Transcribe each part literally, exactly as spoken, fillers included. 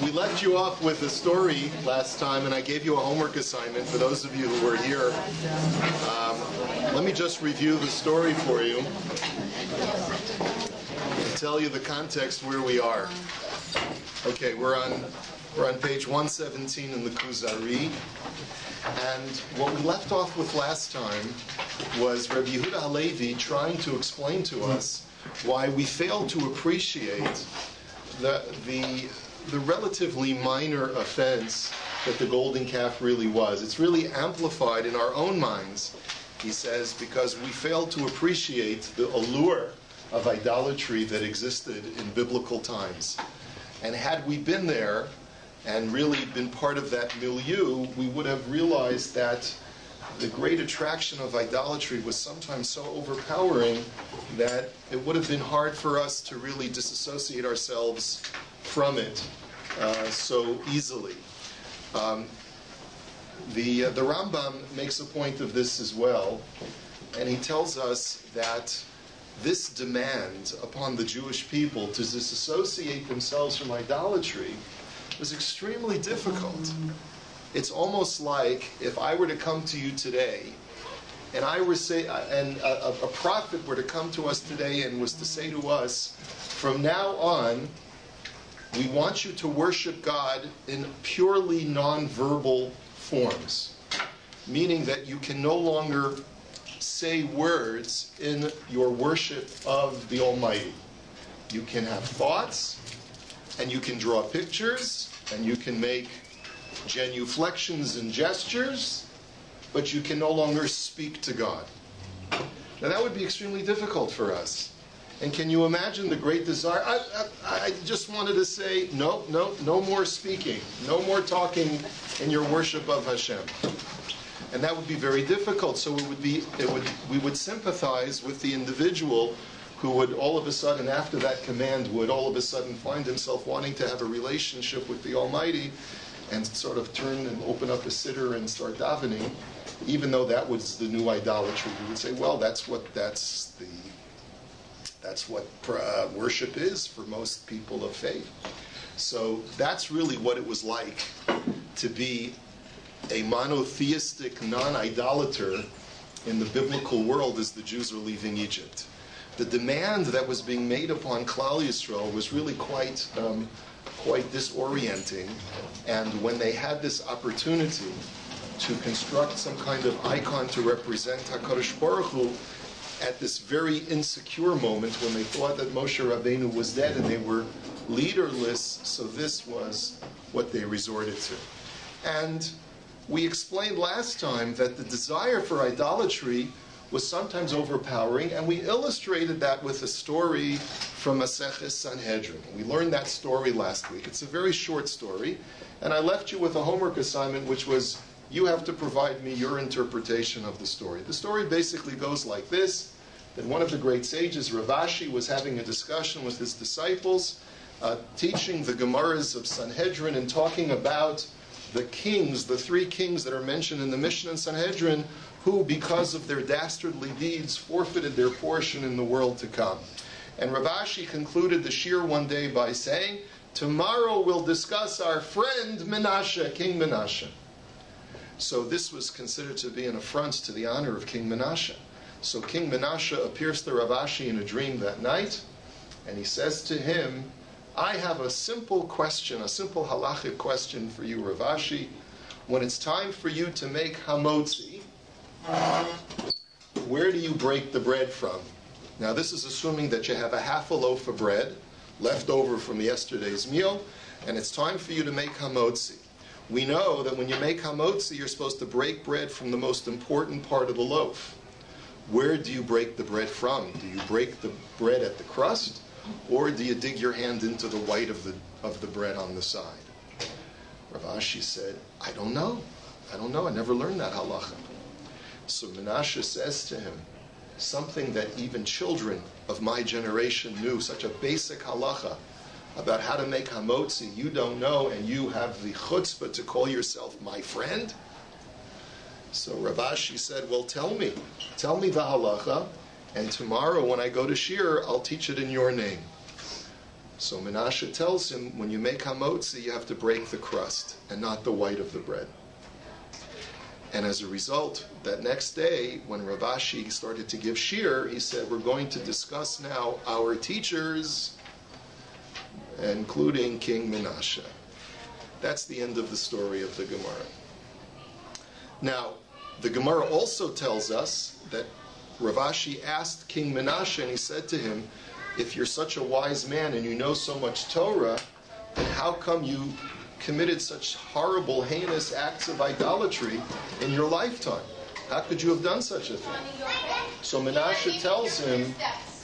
We left you off with a story last time, and I gave you a homework assignment for those of you who were here. Um, let me just review the story for you and tell you the context where we are. Okay, we're on we're on page one seventeen in the Kuzari, and what we left off with last time was Rabbi Yehuda Halevi trying to explain to us why we failed to appreciate the the the relatively minor offense that the golden calf really was. It's really amplified in our own minds, he says, because we failed to appreciate the allure of idolatry that existed in biblical times. And had we been there and really been part of that milieu, we would have realized that the great attraction of idolatry was sometimes so overpowering that it would have been hard for us to really disassociate ourselves from it uh, so easily. Um, the, uh, the Rambam makes a point of this as well, and he tells us that this demand upon the Jewish people to disassociate themselves from idolatry was extremely difficult. It's almost like if I were to come to you today, and I were say, and a, a prophet were to come to us today and was to say to us, from now on, we want you to worship God in purely non-verbal forms, meaning that you can no longer say words in your worship of the Almighty. You can have thoughts, and you can draw pictures, and you can make genuflections and gestures, but you can no longer speak to God. Now that would be extremely difficult for us. And can you imagine the great desire? I, I, I just wanted to say, no, no, no more speaking, no more talking in your worship of Hashem. And that would be very difficult. So it would be, it would, we would sympathize with the individual who would all of a sudden, after that command, would all of a sudden find himself wanting to have a relationship with the Almighty and sort of turn and open up a siddur and start davening, even though that was the new idolatry. We would say, well, that's what that's the that's what uh, worship is for most people of faith. So that's really what it was like to be a monotheistic non-idolater in the biblical world as the Jews were leaving Egypt. The demand that was being made upon Klal Yisrael was really quite um, quite disorienting, and when they had this opportunity to construct some kind of icon to represent HaKadosh Baruch Hu at this very insecure moment when they thought that Moshe Rabbeinu was dead and they were leaderless, so this was what they resorted to. And we explained last time that the desire for idolatry was sometimes overpowering, and we illustrated that with a story from Maseches Sanhedrin. We learned that story last week. It's a very short story, and I left you with a homework assignment, which was you have to provide me your interpretation of the story. The story basically goes like this, that one of the great sages, Rav Ashi, was having a discussion with his disciples, uh, teaching the Gemaras of Sanhedrin and talking about the kings, the three kings that are mentioned in the Mishnah and Sanhedrin, who, because of their dastardly deeds, forfeited their portion in the world to come. And Rav Ashi concluded the shir one day by saying, tomorrow we'll discuss our friend Menashe, King Menashe. So this was considered to be an affront to the honor of King Menashe. So King Menashe appears to Rav Ashi in a dream that night, and he says to him, I have a simple question, a simple halachic question for you, Rav Ashi. When it's time for you to make hamotzi, where do you break the bread from? Now this is assuming that you have a half a loaf of bread left over from yesterday's meal, and it's time for you to make hamotzi. We know that when you make hamotzi, you're supposed to break bread from the most important part of the loaf. Where do you break the bread from? Do you break the bread at the crust, or do you dig your hand into the white of the of the bread on the side? Rav Ashi said, I don't know. I don't know. I never learned that halacha. So Menashe says to him, something that even children of my generation knew, such a basic halacha about how to make hamotzi, you don't know, and you have the chutzpah to call yourself my friend? So Rav Ashi said, well, tell me. Tell me the halacha, and tomorrow when I go to shir, I'll teach it in your name. So Menashe tells him, when you make hamotzi, you have to break the crust and not the white of the bread. And as a result, that next day, when Rav Ashi started to give shir, he said, we're going to discuss now our teachers, including King Menashe. That's the end of the story of the Gemara. Now, the Gemara also tells us that Rav Ashi asked King Menashe, and he said to him, if you're such a wise man and you know so much Torah, then how come you committed such horrible, heinous acts of idolatry in your lifetime? How could you have done such a thing? So Menashe tells him,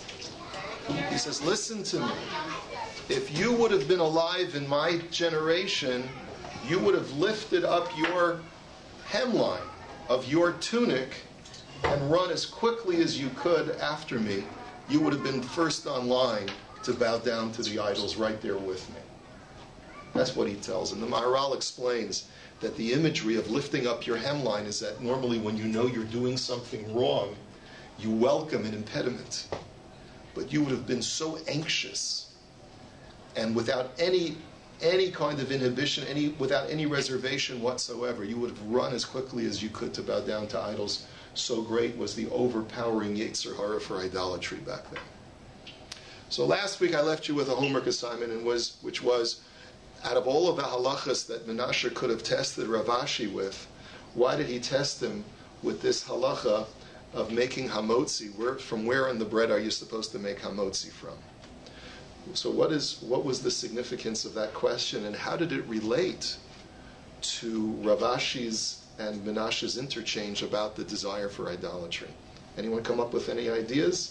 he says, listen to me. If you would have been alive in my generation, you would have lifted up your hemline of your tunic and run as quickly as you could after me. You would have been first on line to bow down to the idols right there with me. That's what he tells. And the Maharal explains that the imagery of lifting up your hemline is that normally when you know you're doing something wrong, you welcome an impediment. But you would have been so anxious and without any any kind of inhibition, any without any reservation whatsoever, you would have run as quickly as you could to bow down to idols. So great was the overpowering Yetzer Hara for idolatry back then. So last week I left you with a homework assignment, and was which was, out of all of the halachas that Menashe could have tested Rav Ashi with, why did he test him with this halacha of making hamotzi? Where, from where in the bread are you supposed to make hamotzi from? So what is what was the significance of that question, and how did it relate to Rav Ashi's and Menashe's interchange about the desire for idolatry? Anyone come up with any ideas?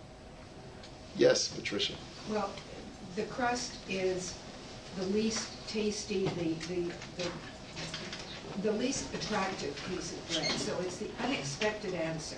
Yes, Patricia. Well, the crust is the least tasty, the, the, the, the least attractive piece of bread. So it's the unexpected answer.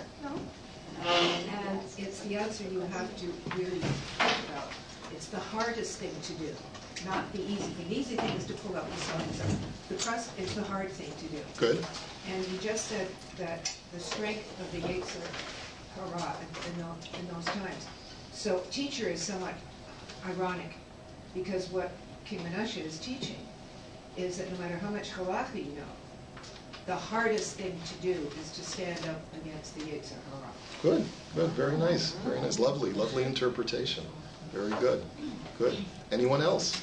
And it's the answer you have to really think about. It's the hardest thing to do, not the easy thing. The easy thing is to pull out the sides. The crust is the hard thing to do. Good. And you just said that the strength of the Yetzer Hara in, those, in those times. So teacher is somewhat ironic, because what King Menashe is teaching is that no matter how much halacha you know, the hardest thing to do is to stand up against the Yetzer Hara. Good, good, very nice, very nice, lovely, lovely interpretation. Very good, good. Anyone else?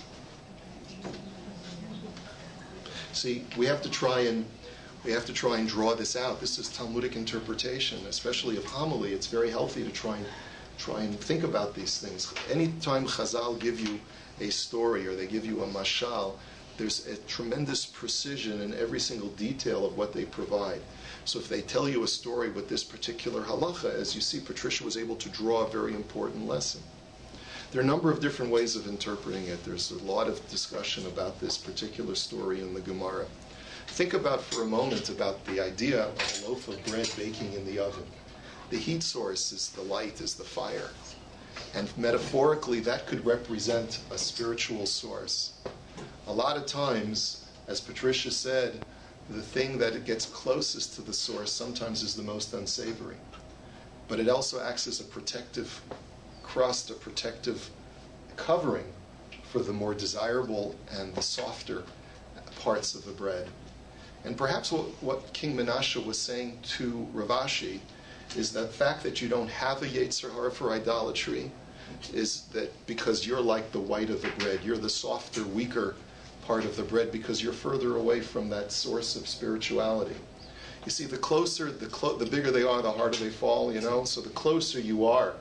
See, we have to try and we have to try and draw this out. This is Talmudic interpretation, especially of homily. It's very healthy to try and try and think about these things. Anytime Chazal give you a story or they give you a mashal, there's a tremendous precision in every single detail of what they provide. So if they tell you a story with this particular halacha, as you see, Patricia was able to draw a very important lesson. There are a number of different ways of interpreting it. There's a lot of discussion about this particular story in the Gemara. Think about for a moment about the idea of a loaf of bread baking in the oven. The heat source is the light, is the fire. And metaphorically, that could represent a spiritual source. A lot of times, as Patricia said, the thing that gets closest to the source sometimes is the most unsavory. But it also acts as a protective crust, a protective covering for the more desirable and the softer parts of the bread. And perhaps what, what King Menashe was saying to Rav Ashi is that fact that you don't have a Yetzer Hara for idolatry is that because you're like the white of the bread, you're the softer, weaker part of the bread because you're further away from that source of spirituality. You see, the closer, the, clo- the bigger they are, the harder they fall, you know? So the closer you are,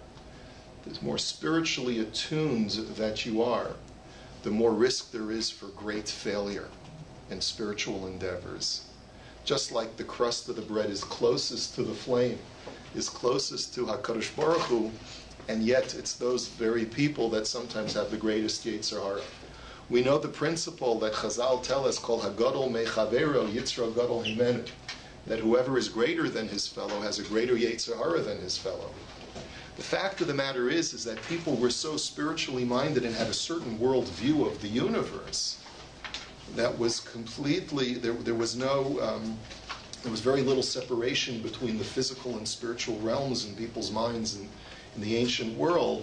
the more spiritually attuned that you are, the more risk there is for great failure in spiritual endeavors. Just like the crust of the bread is closest to the flame, is closest to HaKadosh Baruch Hu, and yet it's those very people that sometimes have the greatest Yetzer Hara. We know the principle that Chazal tell us, called Hagadol Mechavero Yitzra Gadol Himenu, that whoever is greater than his fellow has a greater Yetzer Hara than his fellow. The fact of the matter is, is that people were so spiritually minded and had a certain world view of the universe that was completely, there, there was no, um, there was very little separation between the physical and spiritual realms in people's minds in, in the ancient world,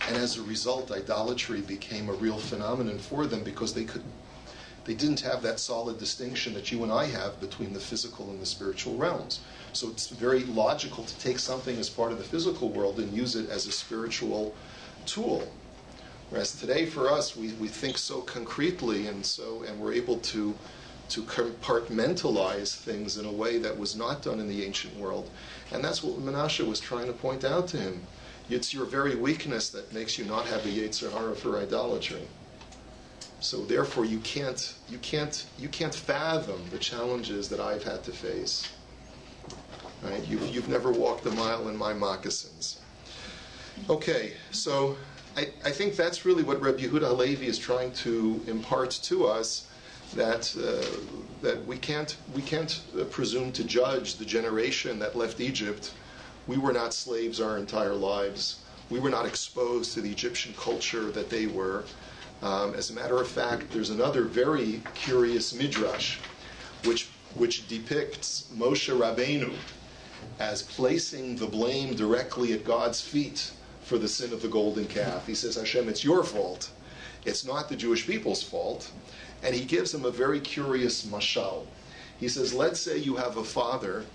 And as a result, idolatry became a real phenomenon for them because they could, they didn't have that solid distinction that you and I have between the physical and the spiritual realms. So it's very logical to take something as part of the physical world and use it as a spiritual tool. Whereas today for us, we, we think so concretely and so and we're able to to compartmentalize things in a way that was not done in the ancient world. And that's what Menashe was trying to point out to him. It's your very weakness that makes you not have a Yetzer Hara for idolatry. So therefore you can't you can't you can't fathom the challenges that I've had to face. Right? You've you've never walked a mile in my moccasins. Okay, so I, I think that's really what Reb Yehuda Halevi is trying to impart to us, that uh, that we can't we can't uh, presume to judge the generation that left Egypt. We were not slaves our entire lives. We were not exposed to the Egyptian culture that they were. Um, as a matter of fact, there's another very curious midrash, which which depicts Moshe Rabbeinu as placing the blame directly at God's feet for the sin of the golden calf. He says, Hashem, it's your fault. It's not the Jewish people's fault. And he gives him a very curious mashal. He says, let's say you have a father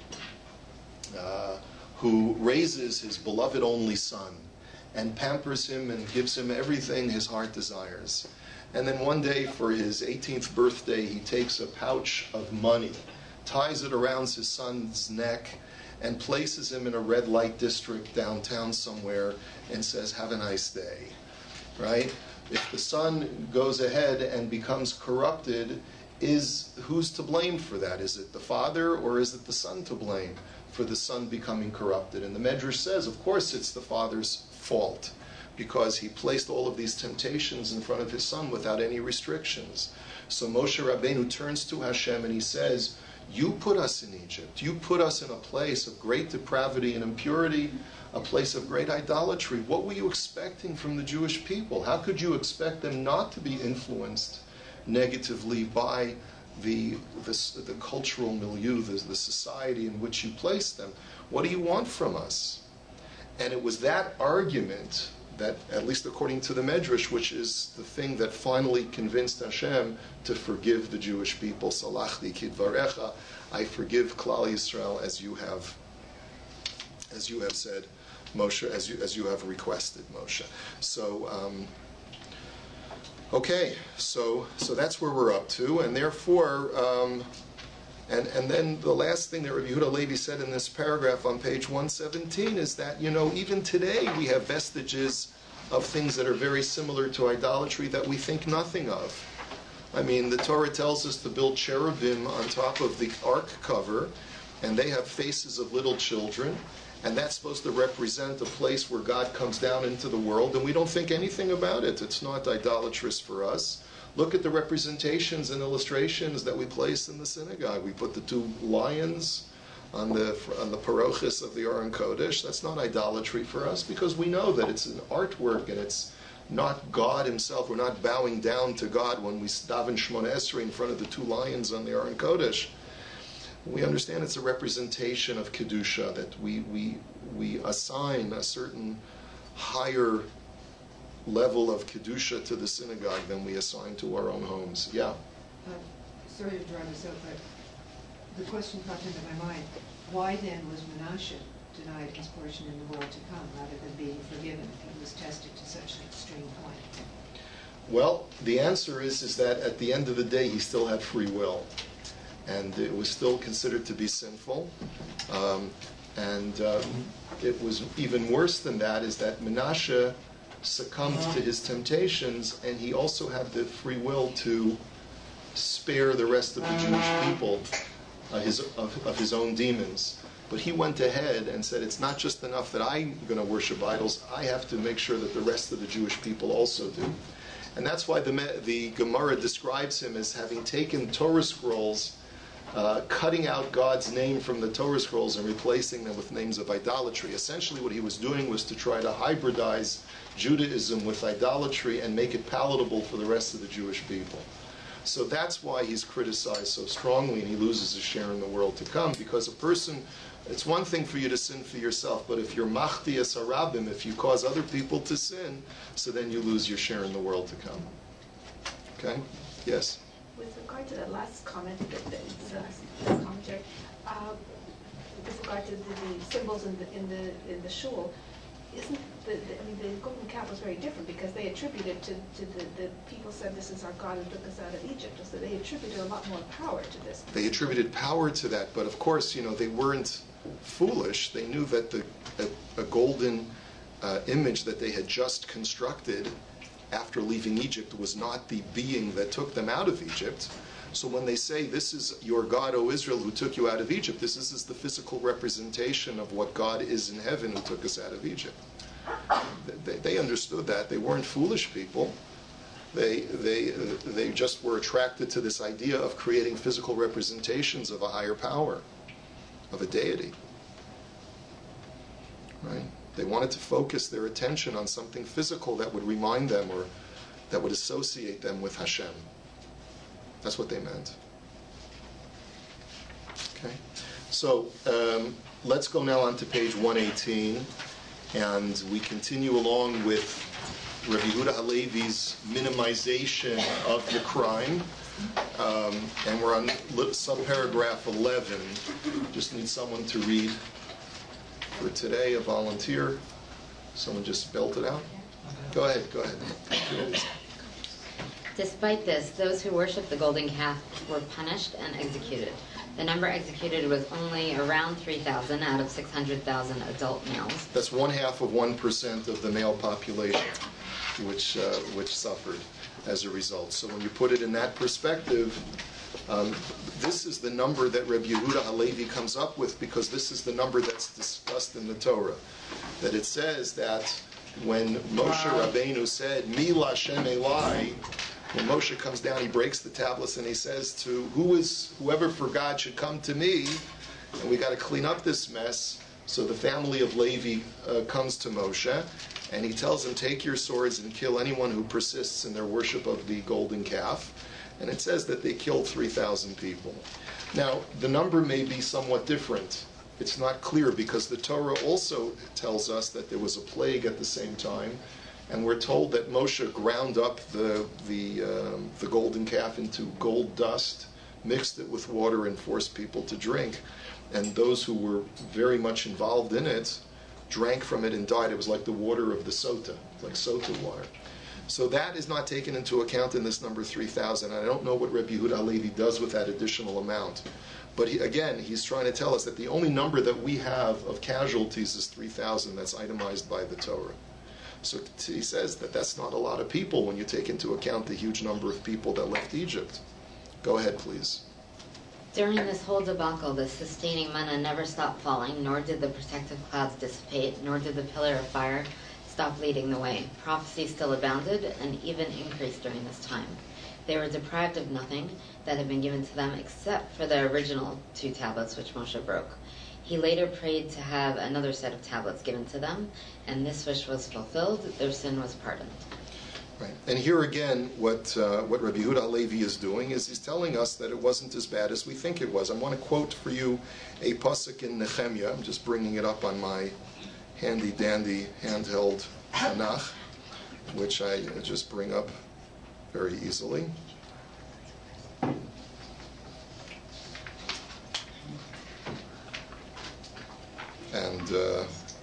uh, who raises his beloved only son and pampers him and gives him everything his heart desires. And then one day for his eighteenth birthday, he takes a pouch of money, ties it around his son's neck, and places him in a red light district downtown somewhere and says, have a nice day, right? If the son goes ahead and becomes corrupted, is who's to blame for that? Is it the father or is it the son to blame for the son becoming corrupted? And the Medrash says, of course it's the father's fault, because he placed all of these temptations in front of his son without any restrictions. So Moshe Rabbeinu turns to Hashem and he says, you put us in Egypt. You put us in a place of great depravity and impurity, a place of great idolatry. What were you expecting from the Jewish people? How could you expect them not to be influenced negatively by the, the, the cultural milieu, the, the society in which you placed them? What do you want from us? And it was that argument that, at least according to the Medrash, which is the thing that finally convinced Hashem to forgive the Jewish people. Salachti kidvarecha, I forgive Klal Yisrael as you have, as you have said, Moshe, as you as you have requested, Moshe. So, um, okay, so so that's where we're up to, and therefore, um, and and then the last thing that Rabbi Yehuda Halevi said in this paragraph on page one seventeen is that, you know, even today we have vestiges of things that are very similar to idolatry that we think nothing of. I mean, the Torah tells us to build cherubim on top of the ark cover, and they have faces of little children, and that's supposed to represent a place where God comes down into the world, and we don't think anything about it. It's not idolatrous for us. Look at the representations and illustrations that we place in the synagogue. We put the two lions on the on the parochis of the Aron Kodesh. That's not idolatry for us, because we know that it's an artwork and it's not God himself. We're not bowing down to God when we daven Shmona Esrei in front of the two lions on the Aron Kodesh. We understand it's a representation of Kedusha, that we, we, we assign a certain higher level of Kedusha to the synagogue than we assign to our own homes. Yeah? Uh, sorry to drive us out, but the question popped into my mind. Why then was Menashe denied his portion in the world to come rather than being forgiven if he was tested to such an extreme point? Well, the answer is, is that at the end of the day he still had free will. And it was still considered to be sinful. Um, and uh, it was even worse than that, is that Menashe succumbed to his temptations, and he also had the free will to spare the rest of the Jewish people uh, his, of, of his own demons. But he went ahead and said, it's not just enough that I'm going to worship idols, I have to make sure that the rest of the Jewish people also do. And that's why the, the Gemara describes him as having taken Torah scrolls, Uh, cutting out God's name from the Torah scrolls and replacing them with names of idolatry. Essentially what he was doing was to try to hybridize Judaism with idolatry and make it palatable for the rest of the Jewish people. So that's why he's criticized so strongly, and he loses his share in the world to come, because a person, it's one thing for you to sin for yourself, but if you're machtias harabim, if you cause other people to sin, so then you lose your share in the world to come. Okay? Yes? With regard to the last comment, that the, the last commentary, uh, with regard to the, the symbols in the in the in the shul, isn't the, the I mean the golden calf was very different, because they attributed to, to the, the people said this is our God who took us out of Egypt, so they attributed a lot more power to this. They attributed power to that, but of course, you know, they weren't foolish. They knew that the a, a golden uh, image that they had just constructed after leaving Egypt was not the being that took them out of Egypt. So when they say, this is your God, O Israel, who took you out of Egypt, this is, this is the physical representation of what God is in heaven who took us out of Egypt. They, they understood that. They weren't foolish people. They, they, uh, they just were attracted to this idea of creating physical representations of a higher power, of a deity. Right? They wanted to focus their attention on something physical that would remind them or that would associate them with Hashem. That's what they meant. Okay, so um, let's go now on to page one eighteen, and we continue along with Rabbi Yehuda Halevi's minimization of the crime, um, and we're on subparagraph eleven. Just need someone to read for today, a volunteer. Someone just spelled it out. Go ahead, go ahead. Despite this, those who worshipped the golden calf were punished and executed. The number executed was only around three thousand out of six hundred thousand adult males. That's one half of one percent of the male population, which uh, which suffered as a result. So when you put it in that perspective, um, this is the number that Rabbi Yehuda Halevi comes up with, because this is the number that's discussed in the Torah. That it says that when Moshe Rabbeinu said, Mi Lashem Elai, when Moshe comes down, he breaks the tablets and he says to who is whoever for God should come to me, and we got to clean up this mess. So the family of Levi uh, comes to Moshe, and he tells them, take your swords and kill anyone who persists in their worship of the golden calf. And it says that they killed three thousand people. Now, the number may be somewhat different. It's not clear, because the Torah also tells us that there was a plague at the same time. And we're told that Moshe ground up the the um, the golden calf into gold dust, mixed it with water, and forced people to drink. And those who were very much involved in it drank from it and died. It was like the water of the sota, like sota water. So that is not taken into account in this number three thousand. I don't know what Rabbi Yehuda Halevi does with that additional amount. But he, again, he's trying to tell us that the only number that we have of casualties is three thousand. That's itemized by the Torah. So he says that that's not a lot of people when you take into account the huge number of people that left Egypt. Go ahead, please. During this whole debacle, the sustaining manna never stopped falling, nor did the protective clouds dissipate, nor did the pillar of fire stop leading the way. Prophecy still abounded and even increased during this time. They were deprived of nothing that had been given to them except for the original two tablets which Moshe broke. He later prayed to have another set of tablets given to them, and this wish was fulfilled. Their sin was pardoned. Right. And here again, what uh, what Rabbi Yehuda Halevi is doing is he's telling us that it wasn't as bad as we think it was. I want to quote for you a pasuk in Nehemiah. I'm just bringing it up on my handy-dandy handheld Tanakh, which I just bring up very easily. And uh,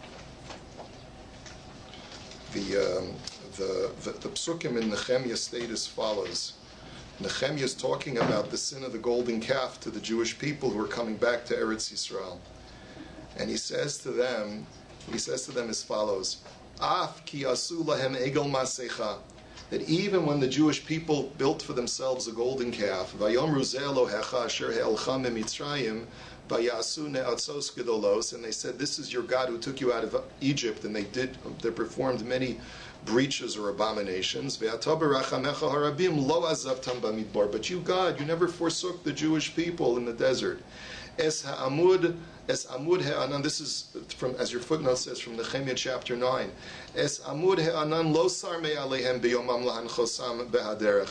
the, um, the, the the psukim in Nehemiah state as follows. Nehemiah is talking about the sin of the golden calf to the Jewish people who are coming back to Eretz Yisrael. And he says to them, he says to them as follows, Af ki asu lahem egel masecha, that even when the Jewish people built for themselves a golden calf, vayomru ze Elohecha asher he'elcha mitzrayim, vayasu ne'atzos gedolos, and they said, this is your God who took you out of Egypt, and they did, they performed many breaches or abominations. Ve'ata b'rachamecha harabim lo azavtam b'midbar, but you, God, you never forsook the Jewish people in the desert. Es ha'amud, es amud he'anan, this is from, as your footnote says, from Nehemiah chapter nine. Es amud he'anan lo sarmei alehem b'yomam lahan chosam behaderech.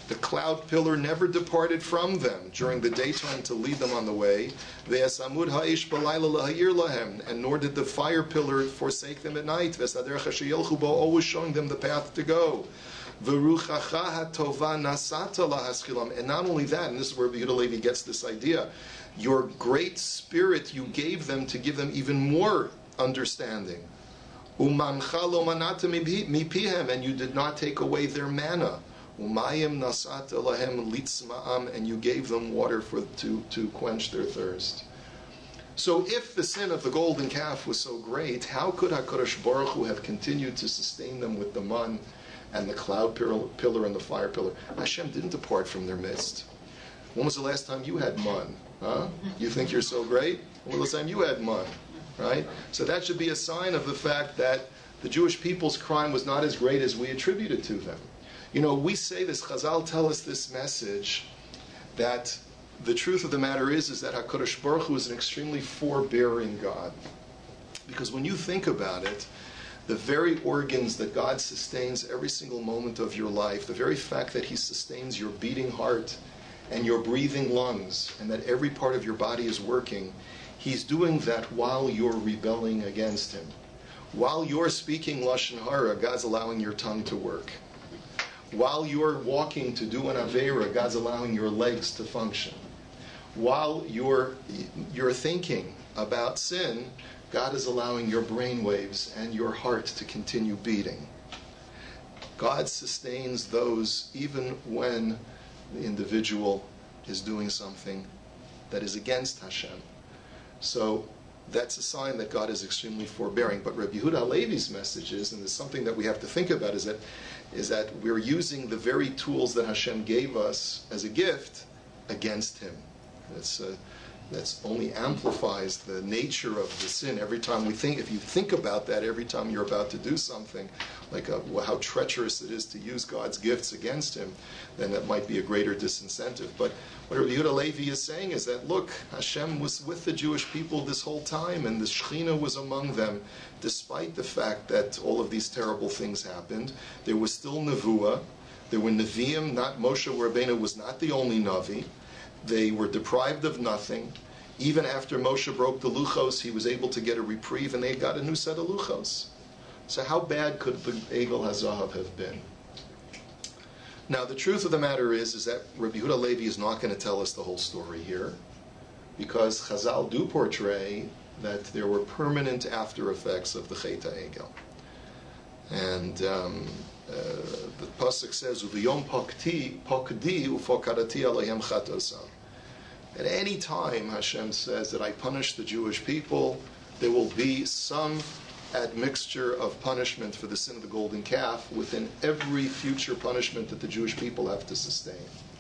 The cloud pillar never departed from them during the daytime to lead them on the way. Ve'esamud ha'ish b'layla laha'ir lahem, and nor did the fire pillar forsake them at night. Ve'saderech asher yelchu bo, always showing them the path to go. Ve'ruchacha ha'tova nasata lahaschilam, and not only that, and this is where Yehuda Levi gets this idea, your great spirit you gave them to give them even more understanding. Umancha lo manata mipihem, and you did not take away their manna. Umayim nasat lahem litzma'am, and you gave them water for to, to quench their thirst. So if the sin of the golden calf was so great, how could HaKadosh Baruch Hu have continued to sustain them with the man and the cloud pillar and the fire pillar? Hashem didn't depart from their midst. When was the last time you had man? Huh? You think you're so great? When was the last time you had man? Right? So that should be a sign of the fact that the Jewish people's crime was not as great as we attribute it to them. You know, we say this, Chazal tell us this message, that the truth of the matter is, is that HaKadosh Baruch Hu is an extremely forbearing God. Because when you think about it, the very organs that God sustains every single moment of your life, the very fact that He sustains your beating heart and your breathing lungs, and that every part of your body is working, He's doing that while you're rebelling against Him. While you're speaking Lashon Hara, God's allowing your tongue to work. While you're walking to do an Aveira, God's allowing your legs to function. While you're, you're thinking about sin, God is allowing your brain waves and your heart to continue beating. God sustains those even when the individual is doing something that is against Hashem. So that's a sign that God is extremely forbearing. But Rabbi Yehuda Halevi's message is, and there's something that we have to think about, is that is that we're using the very tools that Hashem gave us as a gift against Him. That's uh, that's only amplifies the nature of the sin. Every time we think, if you think about that, every time you're about to do something, like a, how treacherous it is to use God's gifts against Him, then that might be a greater disincentive. But what Rabbi Yehuda Levi is saying is that, look, Hashem was with the Jewish people this whole time, and the Shekhinah was among them, despite the fact that all of these terrible things happened. There was still Nevuah. There were Nevi'im, not Moshe Rabbeinu was not the only Navi. They were deprived of nothing. Even after Moshe broke the Luchos, he was able to get a reprieve, and they got a new set of Luchos. So how bad could the Egel HaZahav have been? Now, the truth of the matter is, is that Rabbi Yehuda Levi is not going to tell us the whole story here, because Chazal do portray that there were permanent after effects of the Chet HaEgel. And um, uh, the pasuk says, "Uviyom pokti pokdi ufokadati alayhem chatosam." At any time, Hashem says that I punish the Jewish people, there will be some admixture of punishment for the sin of the golden calf within every future punishment that the Jewish people have to sustain.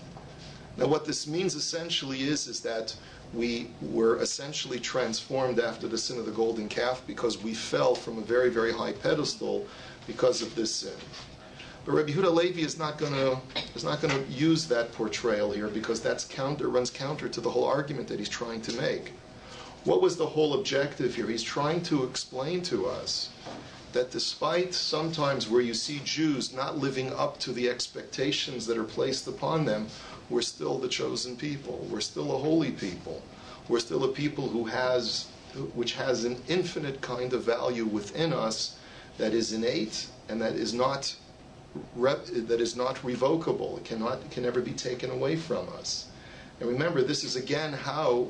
Now, what this means essentially is, is that we were essentially transformed after the sin of the golden calf because we fell from a very, very high pedestal because of this sin. But Rabbi Yehuda Levi is not going to is not going to use that portrayal here, because that's counter runs counter to the whole argument that he's trying to make. What was the whole objective here? He's trying to explain to us that despite sometimes where you see Jews not living up to the expectations that are placed upon them, we're still the chosen people. We're still a holy people. We're still a people who has, which has an infinite kind of value within us that is innate and that is not rep, that is not revocable. It cannot, it can never be taken away from us. And remember, this is again how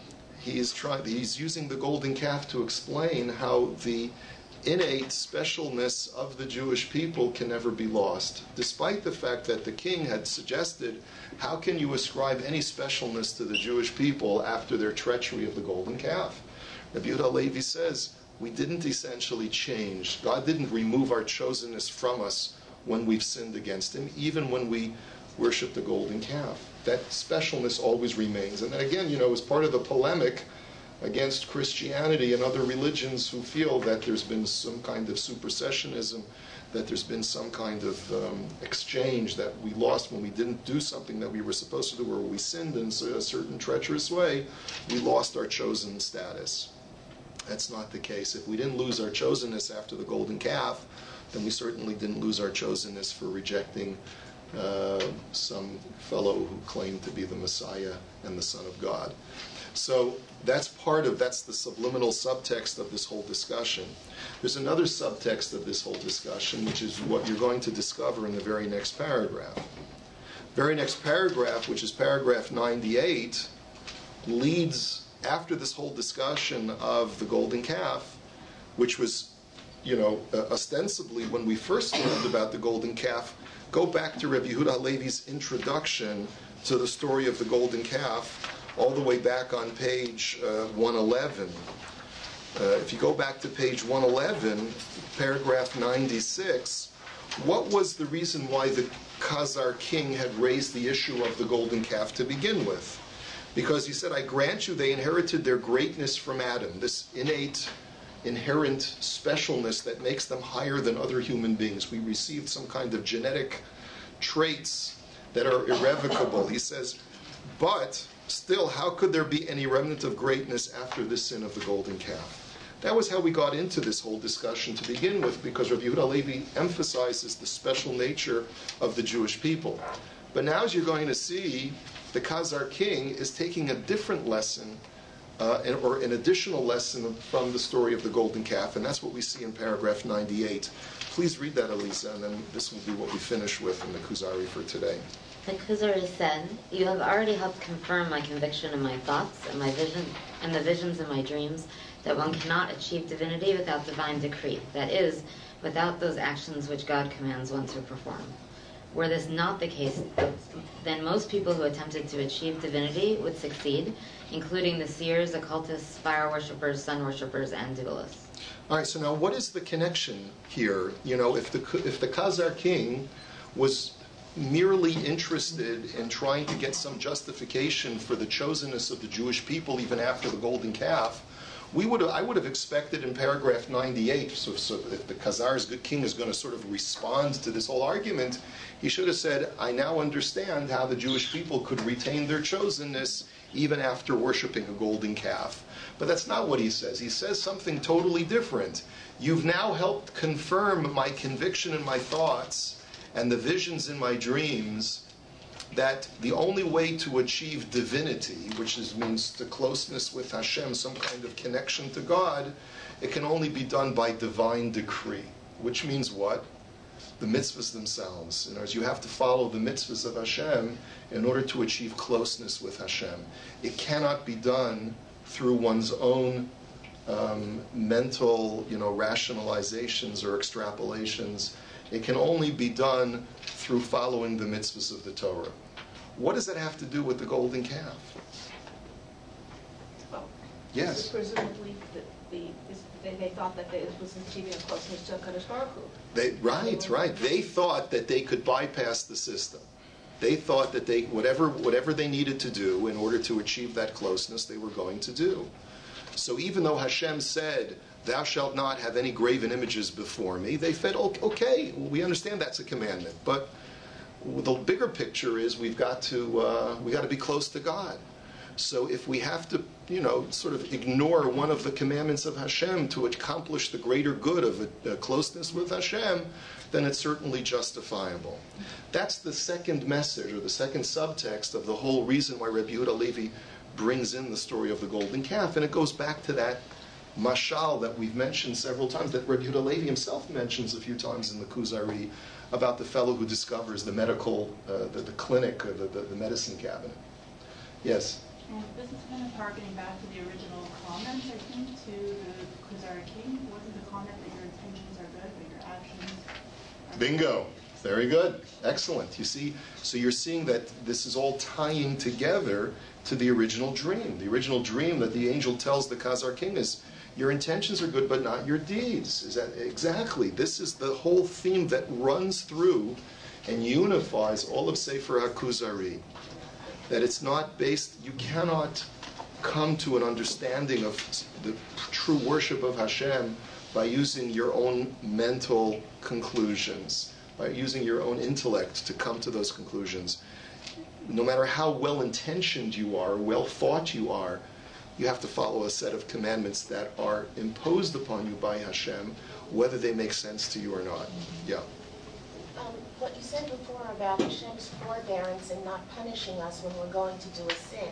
he is trying. He's using the golden calf to explain how the innate specialness of the Jewish people can never be lost, despite the fact that the king had suggested, how can you ascribe any specialness to the Jewish people after their treachery of the golden calf? Rabbi Yehuda Levi says, we didn't essentially change. God didn't remove our chosenness from us when we've sinned against Him, even when we worship the golden calf. That specialness always remains. And then again, you know, as part of the polemic against Christianity and other religions who feel that there's been some kind of supersessionism, that there's been some kind of um, exchange, that we lost when we didn't do something that we were supposed to do, or we sinned in a certain treacherous way, we lost our chosen status. That's not the case. If we didn't lose our chosenness after the golden calf, then we certainly didn't lose our chosenness for rejecting uh, some fellow who claimed to be the Messiah and the Son of God. So that's part of, that's the subliminal subtext of this whole discussion. There's another subtext of this whole discussion, which is what you're going to discover in the very next paragraph. Very next paragraph, which is paragraph ninety-eight, leads, after this whole discussion of the golden calf, which was, you know, uh, ostensibly when we first learned about the golden calf, go back to Rabbi Yehuda Halevi's introduction to the story of the golden calf, all the way back on page uh, one eleven. Uh, if you go back to page one eleven, paragraph ninety-six, what was the reason why the Khazar king had raised the issue of the golden calf to begin with? Because he said, I grant you they inherited their greatness from Adam, this innate, inherent specialness that makes them higher than other human beings. We received some kind of genetic traits that are irrevocable. He says, but still, how could there be any remnant of greatness after the sin of the golden calf? That was how we got into this whole discussion to begin with, because Rabbi Yehuda Halevi emphasizes the special nature of the Jewish people. But now, as you're going to see, the Khazar king is taking a different lesson, uh, or an additional lesson from the story of the golden calf, and that's what we see in paragraph ninety-eight. Please read that, Elisa, and then this will be what we finish with in the Kuzari for today. The Kuzari said, you have already helped confirm my conviction in my thoughts and my vision and the visions in my dreams that one cannot achieve divinity without divine decree, that is, without those actions which God commands one to perform. Were this not the case, then most people who attempted to achieve divinity would succeed, including the seers, occultists, fire worshippers, sun worshippers, and dualists. All right, so now what is the connection here? You know, if the if the Khazar king was merely interested in trying to get some justification for the chosenness of the Jewish people even after the golden calf, we would have, I would have expected in paragraph ninety-eight, so, so if the Khazar's king is going to sort of respond to this whole argument, he should have said, I now understand how the Jewish people could retain their chosenness even after worshiping a golden calf. But that's not what he says. He says something totally different. You've now helped confirm my conviction in my thoughts and the visions in my dreams that the only way to achieve divinity, which is, means the closeness with Hashem, some kind of connection to God, it can only be done by divine decree. Which means what? The mitzvahs themselves. In other words, you have to follow the mitzvahs of Hashem in order to achieve closeness with Hashem. It cannot be done through one's own um, mental, you know, rationalizations or extrapolations. It can only be done through following the mitzvahs of the Torah. What does that have to do with the golden calf? Well, Yes. presumably the, the, this, they, they thought that they, it was achieving a closeness to HaKadosh Baruch Hu. They, right, right. They thought that they could bypass the system. They thought that they whatever whatever they needed to do in order to achieve that closeness, they were going to do. So even though Hashem said, thou shalt not have any graven images before me, they said, okay, we understand that's a commandment, but the bigger picture is we've got to uh, we got to be close to God. So if we have to, you know, sort of ignore one of the commandments of Hashem to accomplish the greater good of a, a closeness with Hashem, then it's certainly justifiable. That's the second message, or the second subtext of the whole reason why Rabbi Yehuda Halevi brings in the story of the golden calf. And it goes back to that mashal that we've mentioned several times, that Rabbi Yehuda Halevi himself mentions a few times in the Kuzari, about the fellow who discovers the medical, uh, the, the clinic, or the, the, the medicine cabinet. Yes? And this is kind of harkening back to the original comment, I think, to the Kuzari king. Wasn't the comment that your intentions are good, but your actions are Bingo. Very good. Excellent. You see, so you're seeing that this is all tying together to the original dream. The original dream that the angel tells the Khazar king is, your intentions are good, but not your deeds. Is that exactly? This is the whole theme that runs through and unifies all of Sefer HaKuzari. That it's not based, you cannot come to an understanding of the true worship of Hashem by using your own mental conclusions, by using your own intellect to come to those conclusions. No matter how well-intentioned you are, well-thought you are, you have to follow a set of commandments that are imposed upon you by Hashem, whether they make sense to you or not. Yeah. Um, what you said before about Hashem's forbearance and not punishing us when we're going to do a sin,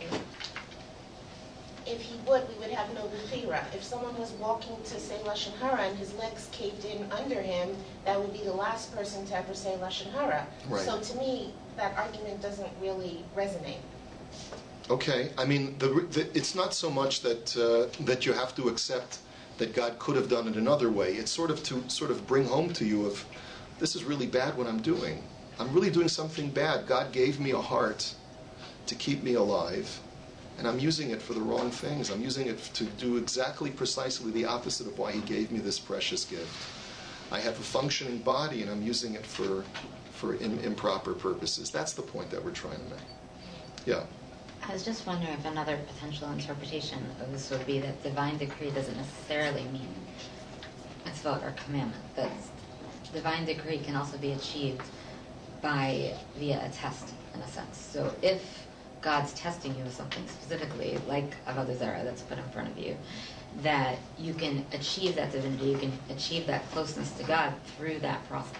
if he would, we would have no bechira. If someone was walking to say Lashon Hara and his legs caved in under him, that would be the last person to ever say Lashon Hara. Right. So to me, that argument doesn't really resonate. Okay, I mean, the, the, it's not so much that uh, that you have to accept that God could have done it another way. It's sort of to sort of bring home to you of, this is really bad what I'm doing. I'm really doing something bad. God gave me a heart to keep me alive, and I'm using it for the wrong things. I'm using it to do exactly precisely the opposite of why he gave me this precious gift. I have a functioning body, and I'm using it for for in, improper purposes. That's the point that we're trying to make. Yeah. I was just wondering if another potential interpretation of this would be that divine decree doesn't necessarily mean mitzvah or commandment. That divine decree can also be achieved by via a test, in a sense. So if God's testing you with something specifically, like Avodah Zarah that's put in front of you, that you can achieve that divinity, you can achieve that closeness to God through that process.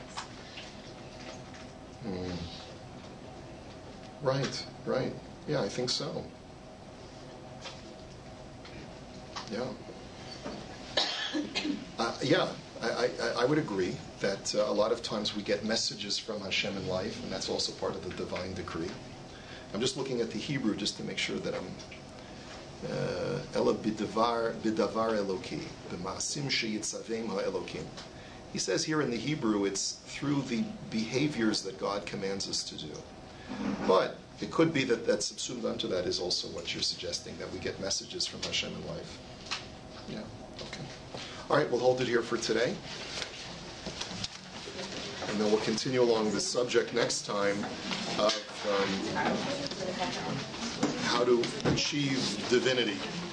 Mm. Right, right. Yeah, I think so. Yeah. Uh, yeah, I, I, I would agree that uh, a lot of times we get messages from Hashem in life, and that's also part of the divine decree. I'm just looking at the Hebrew just to make sure that I'm Ela bidavar bidavar Eloki, b'ma'asim sheyitzavim ha'elokim. He says here in the Hebrew, it's through the behaviors that God commands us to do. But it could be that that subsumed onto that is also what you're suggesting, that we get messages from Hashem in life. Yeah, okay. All right, we'll hold it here for today. And then we'll continue along this subject next time of um, how to achieve divinity.